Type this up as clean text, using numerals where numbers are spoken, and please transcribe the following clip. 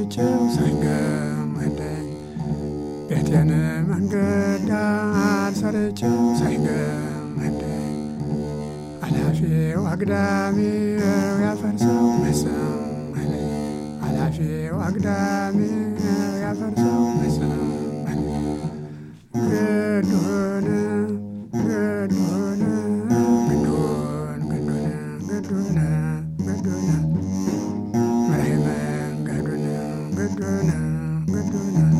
ሰርቼው ሳይገመደኝ ቤቴን መንገድ ዳር ሰርቼው ሳይገመደኝ አላፊው አግዳሚው ያፈርሰው መሰለኝ አላፊው አግዳሚው ያፈርሰው መሰለኝ ግዱን Good.